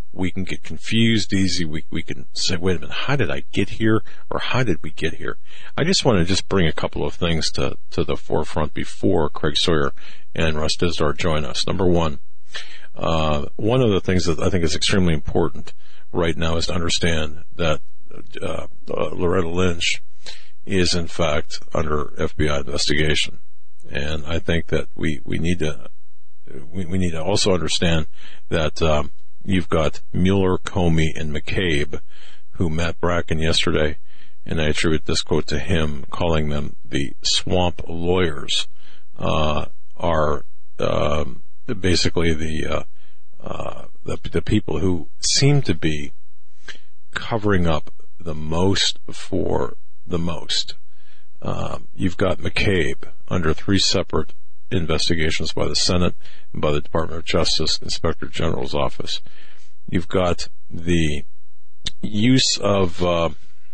we can get confused easy. We we can say, wait a minute, how did I get here? Or how did we get here? I just want to just bring a couple of things to, to the forefront before Craig Sawyer and Russ Dizdar join us. Number one, uh, one of the things that I think is extremely important right now is to understand that uh, uh, Loretta Lynch is in fact under F B I investigation. And I think that we, we need to we, we need to also understand that um, you've got Mueller, Comey, and McCabe, who Matt Bracken yesterday, and I attribute this quote to him, calling them the swamp lawyers, uh, are um, basically the, uh, uh, the the people who seem to be covering up the most for the most. Um, you've got McCabe under three separate investigations by the Senate and by the Department of Justice, Inspector General's office. You've got the use of uh,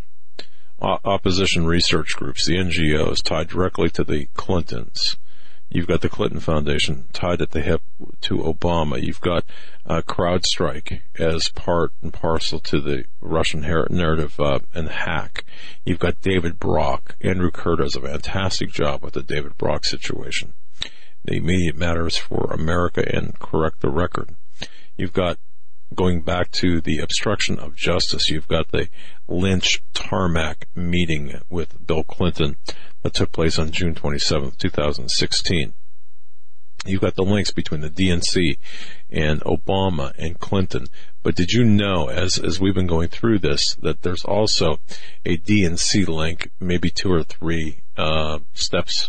opposition research groups, the N G Os, tied directly to the Clintons. You've got the Clinton Foundation tied at the hip to Obama. You've got uh, CrowdStrike as part and parcel to the Russian narrative uh, and hack. You've got David Brock. Andrew Kerr does a fantastic job with the David Brock situation. The immediate matters for America and correct the record. You've got, going back to the obstruction of justice, you've got the Lynch tarmac meeting with Bill Clinton that took place on June twenty-seventh, twenty sixteen. You've got the links between the D N C and Obama and Clinton. But did you know, as as we've been going through this, that there's also a D N C link, maybe two or three uh, steps,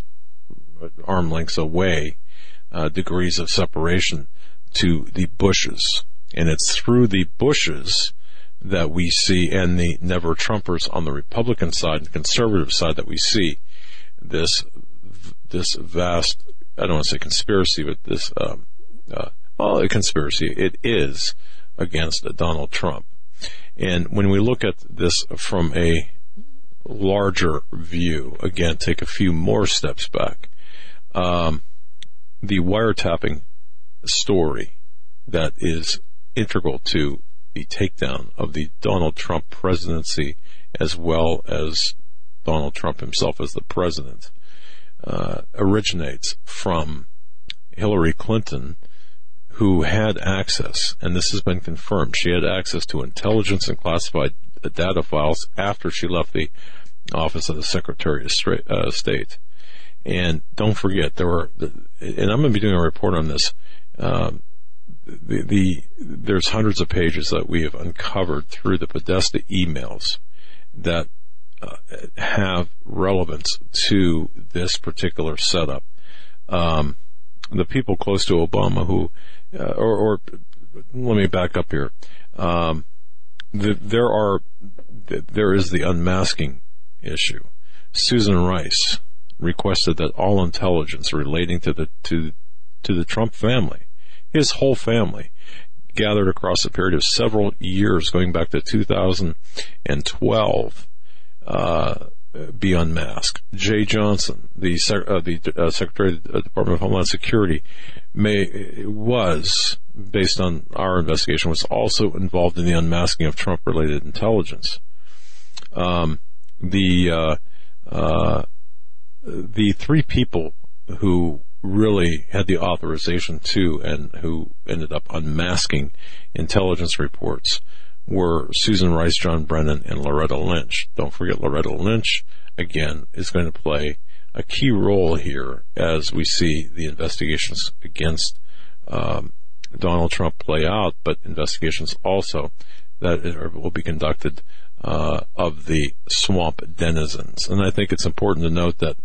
arm lengths away, uh, degrees of separation to the Bushes. And it's through the Bushes that we see, and the Never Trumpers on the Republican side and conservative side, that we see this this vast, I don't want to say conspiracy, but this, um, uh, well, a conspiracy, it is against Donald Trump. And when we look at this from a larger view, again, take a few more steps back, um, the wiretapping story that is integral to the takedown of the Donald Trump presidency, as well as Donald Trump himself as the president, uh, originates from Hillary Clinton, who had access, and this has been confirmed, she had access to intelligence and classified data files after she left the office of the Secretary of State. And don't forget, there were, and I'm going to be doing a report on this, um, The, the there's hundreds of pages that we have uncovered through the Podesta emails that uh, have relevance to this particular setup. Um, the people close to Obama who, uh, or, or let me back up here. Um, the, there are there is the unmasking issue. Susan Rice requested that all intelligence relating to the to to the Trump family, his whole family, gathered across a period of several years, going back to two thousand twelve, uh, be unmasked. Jay Johnson, the sec- uh, the uh, Secretary of the Department of Homeland Security, may was, based on our investigation, was also involved in the unmasking of Trump-related intelligence. Um, the uh, uh, the three people who really had the authorization to and who ended up unmasking intelligence reports were Susan Rice, John Brennan, and Loretta Lynch. Don't forget, Loretta Lynch, again, is going to play a key role here as we see the investigations against um, Donald Trump play out, but investigations also that will be conducted uh, of the swamp denizens. And I think it's important to note that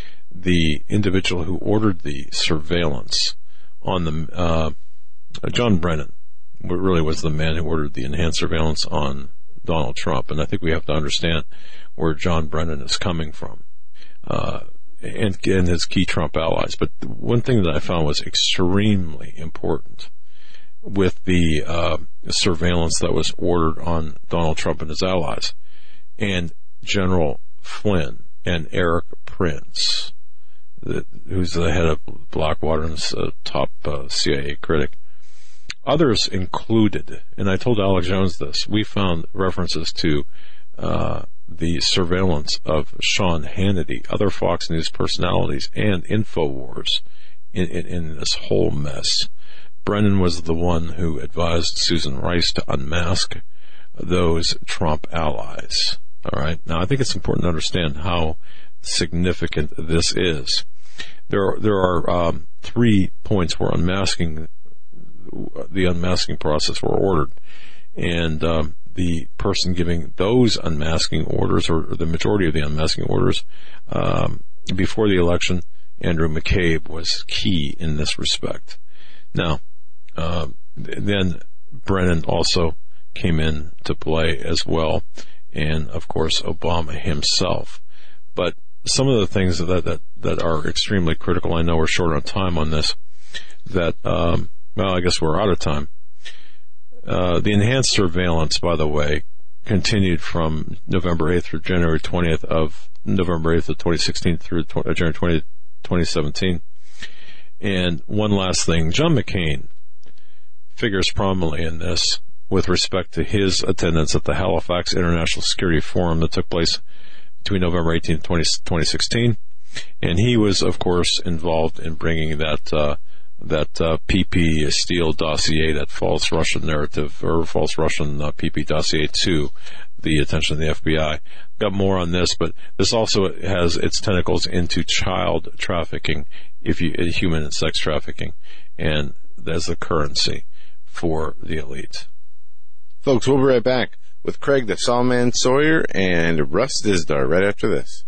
the individual who ordered the surveillance on the, uh, John Brennan, really was the man who ordered the enhanced surveillance on Donald Trump. And I think we have to understand where John Brennan is coming from, uh, and, and his key Trump allies. But one thing that I found was extremely important with the, uh, surveillance that was ordered on Donald Trump and his allies, and General Flynn and Eric Prince, the, who's the head of Blackwater and a top uh, C I A critic, Others included, and I told Alex Jones this, we found references to uh, the surveillance of Sean Hannity, other Fox News personalities, and InfoWars in, in, in this whole mess. Brennan was the one who advised Susan Rice to unmask those Trump allies. All right. Now, I think it's important to understand how significant this is. There are, there are um, three points where unmasking, the unmasking process were ordered, and um, the person giving those unmasking orders, or the majority of the unmasking orders, um, before the election, Andrew McCabe, was key in this respect. Now, um, then Brennan also came in to play as well, and of course Obama himself. But some of the things that that, that are extremely critical, I know we're short on time on this, that, um, well, I guess we're out of time. Uh, the enhanced surveillance, by the way, continued from November eighth through January twentieth of November eighth of twenty sixteen through January twentieth, twenty seventeen. And one last thing, John McCain figures prominently in this with respect to his attendance at the Halifax International Security Forum that took place between November eighteenth, twenty sixteen. And he was, of course, involved in bringing that uh, that uh, P P Steele dossier, that false Russian narrative, or false Russian uh, P P dossier to the attention of the F B I. Got more on this, but this also has its tentacles into child trafficking, if you, human and sex trafficking, and as the currency for the elite. Folks, we'll be right back with Craig the Sawman Sawyer and Russ Dizdar right after this.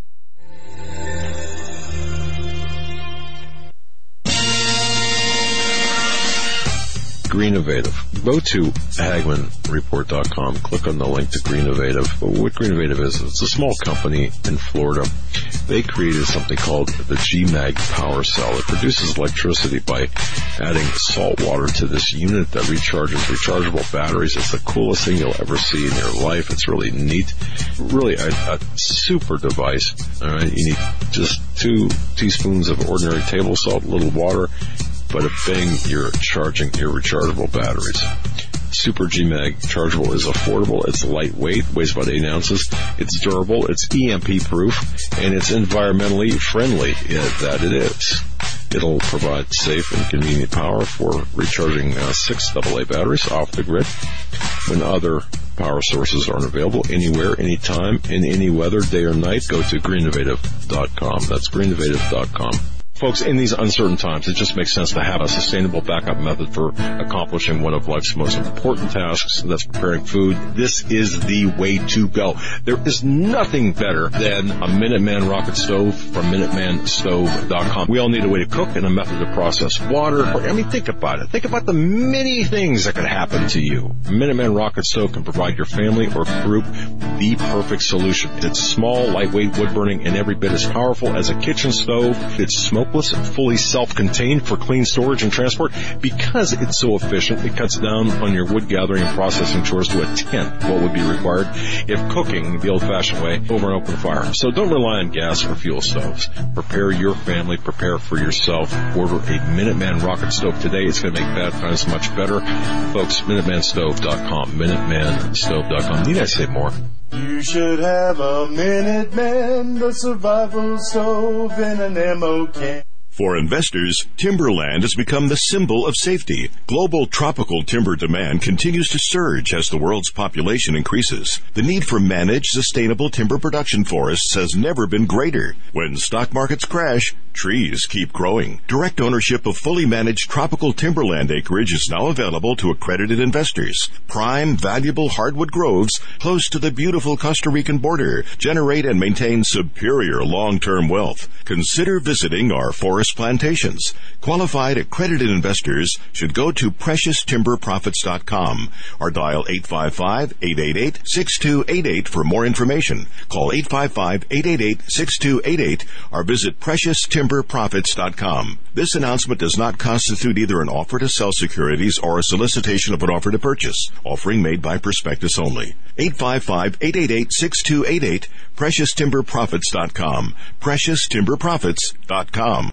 Greennovative. Go to Hagman Report dot com. Click on the link to Greennovative. What Greennovative is, it's a small company in Florida. They created something called the G MAG Power Cell. It produces electricity by adding salt water to this unit that recharges rechargeable batteries. It's the coolest thing you'll ever see in your life. It's really neat. Really a, a super device. All right, you need just two teaspoons of ordinary table salt, a little water. But a bang, you're charging your rechargeable batteries. Super G MAG chargeable is affordable. It's lightweight, weighs about eight ounces. It's durable. It's E M P proof, and it's environmentally friendly. Yeah, that it is. It'll provide safe and convenient power for recharging uh, six double A batteries off the grid when other power sources aren't available, anywhere, anytime, in any weather, day or night. Go to greennovative dot com. That's greennovative dot com. Folks, in these uncertain times, it just makes sense to have a sustainable backup method for accomplishing one of life's most important tasks, that's preparing food. This is the way to go. There is nothing better than a Minuteman rocket stove from minuteman stove dot com. We all need a way to cook and a method to process water. I mean, think about it. Think about the many things that could happen to you. A Minuteman rocket stove can provide your family or group the perfect solution. It's small, lightweight, wood-burning, and every bit as powerful as a kitchen stove. It's smokeless, fully self-contained for clean storage and transport. Because it's so efficient, it cuts down on your wood gathering and processing chores to a tenth what would be required if cooking the old-fashioned way over an open fire. So don't rely on gas or fuel stoves. Prepare your family, prepare for yourself. Order a Minuteman rocket stove today. It's going to make bad times much better. Folks, minuteman stove dot com. minuteman stove dot com. Need I say more? You should have a Minuteman, the survival stove in an ammo can. For investors, timberland has become the symbol of safety. Global tropical timber demand continues to surge as the world's population increases. The need for managed, sustainable timber production forests has never been greater. When stock markets crash, trees keep growing. Direct ownership of fully managed tropical timberland acreage is now available to accredited investors. Prime, valuable hardwood groves close to the beautiful Costa Rican border generate and maintain superior long-term wealth. Consider visiting our forest plantations. Qualified accredited investors should go to precious timber profits dot com or dial eight five five, eight eight eight, six two eight eight for more information. Call eight five five, eight eight eight, six two eight eight or visit precious timber profits dot com. This announcement does not constitute either an offer to sell securities or a solicitation of an offer to purchase. Offering made by prospectus only. eight five five, eight eight eight, six two eight eight, precious timber profits dot com. precious timber profits dot com.